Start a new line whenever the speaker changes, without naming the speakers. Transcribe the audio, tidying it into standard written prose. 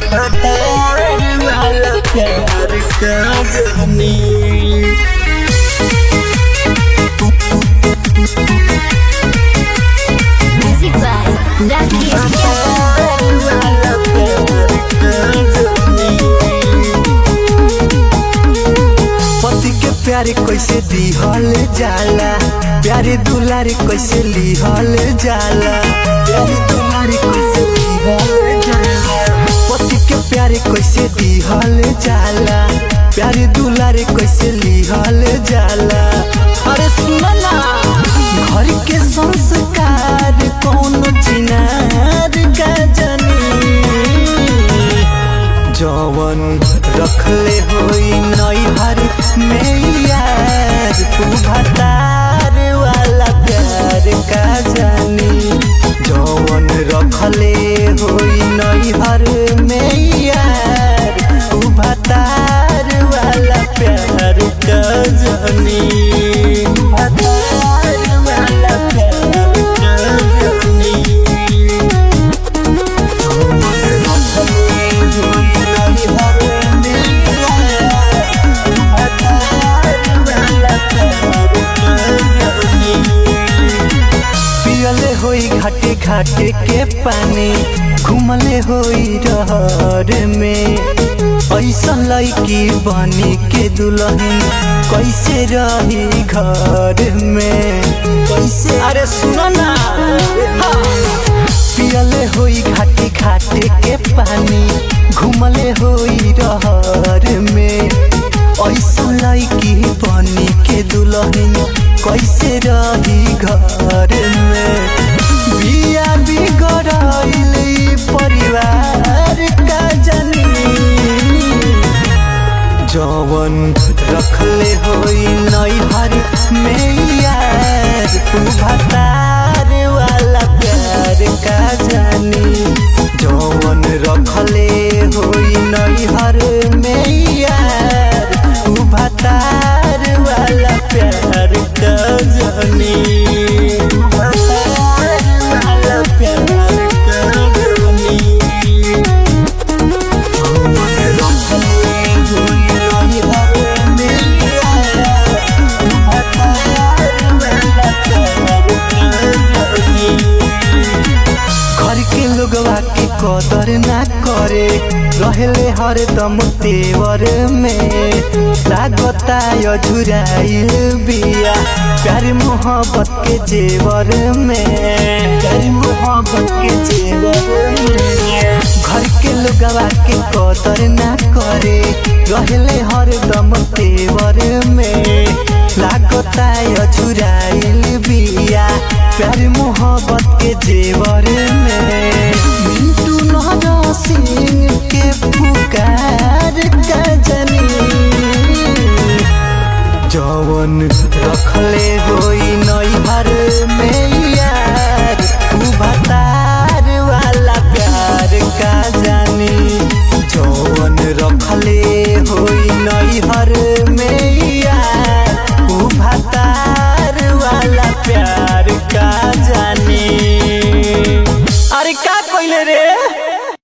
भतार वाला प्यार का जानी।
Music by Rakesh
भतार वाला प्यार का जानी। पति के प्यारे कैसे दिहल जाला, प्यारे दुलारे कैसे लिहल जाला, प्यारे दुलारे कैसे लिहल जाला। पति के प्यारे कैसे दिहल जाला, प्यारे दुलारे कैसे लिहल जाला। अरे सुना ना, घर के संस्कार कौन चिनार का जानी। जवन रखले होई नैहर में यार, तू भतार वाला प्यार का जानी। जवन रखले होई नैहर में यार, तू भतार वाला प्यार का जानी। भतार वाला प्यार का जानी। पियले होई घाटे घाटे के पानी, घुमले होई रहर में। ऐसा लड़की बनी के दुल्हन कैसे रही घर में, कैसे। अरे सुनो ना, पियले होई घाटे घाटे के पानी, घुमले होई रहर में। ऐसा लड़की बनी के दुल्हन कैसे रही घर में। बिया बिगड़ल परिवार का जानी। जवन रखले होई नैहर में यार, तू भतार वाला प्यार का जानी। जवन रखले होई नैहर में यार, तू भतार वाला प्यार का जानी। भतार वाला प्यार का जानी। घर के लोगवा की कदर ना करे, रहले हरदम तेवर में। लागता अझुराइल बिया प्यार मोहब्बत के जेवर में, प्यार मोहब्बत के जेवर में। घर के लोगवा के कदर ना करे, रहले हरदम तेवर में। लागता अझुराइल बिया प्यार मोहब्बत के जेवर में। मिंटू नहर सिंह के पुकार का जानी। जवन रखले होई नैहर में यार, तू भतार वाला प्यार का जानी। जवन रखले होई नैहर